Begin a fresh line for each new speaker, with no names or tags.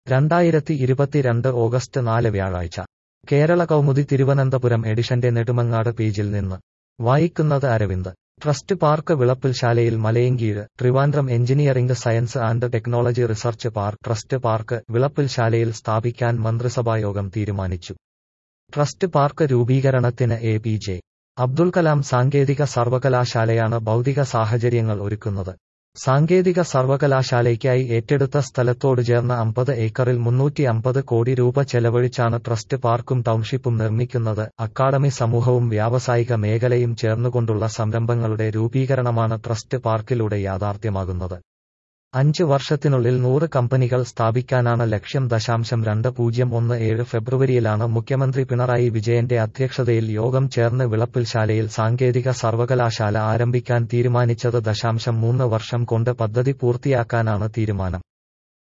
2022 August 4 വ്യാഴാഴ്ച കേരള കൗമുദി തിരുവനന്തപുരം എഡിഷന്റെ നെടുമങ്ങാട് പേജിൽ നിന്ന് വായിക്കുന്നത് അരവിന്ദ്. ട്രസ്റ്റ് പാർക്ക് വിളപ്പിൽശാലയിൽ Malayinkeezh. Trivandrum engineering science and technology research park trust park വിളപ്പിൽശാലയിൽ സ്ഥാപിക്കാൻ മന്ത്രിസഭായോഗം തീരുമാനിച്ചു. ട്രസ്റ്റ് പാർക്ക് രൂപീകരണത്തിന് എ.പി.ജെ. അബ്ദുൽ കലാം സാങ്കേതിക സർവകലാശാലയാണ് ഭൗതിക സാഹചര്യങ്ങൾ ഒരുക്കുന്നത്. സാങ്കേതിക സർവകലാശാലയ്ക്കായി ഏറ്റെടുത്ത സ്ഥലത്തോട് ചേർന്ന 50 ഏക്കറിൽ 350 കോടി രൂപ ചെലവഴിച്ചാണ് ട്രസ്റ്റ് പാർക്കും ടൗൺഷിപ്പും നിർമ്മിക്കുന്നത്. അക്കാഡമി സമൂഹവും വ്യാവസായിക മേഖലയും ചേർന്നുകൊണ്ടുള്ള സംരംഭങ്ങളുടെ രൂപീകരണമാണ് ട്രസ്റ്റ് പാർക്കിലൂടെ യാഥാർത്ഥ്യമാകുന്നത്. 5 വർഷത്തിനുള്ളിൽ 100 കമ്പനികൾ സ്ഥാപിക്കാനാണ് ലക്ഷ്യം. 2017 ഫെബ്രുവരിയിലാണ് മുഖ്യമന്ത്രി പിണറായി വിജയന്റെ അധ്യക്ഷതയിൽ യോഗം ചേർന്ന് വിളപ്പിൽശാലയിൽ സാങ്കേതിക സർവകലാശാല ആരംഭിക്കാൻ തീരുമാനിച്ചത്. 3 വർഷം കൊണ്ട് പദ്ധതി പൂർത്തിയാക്കാനാണ് തീരുമാനം.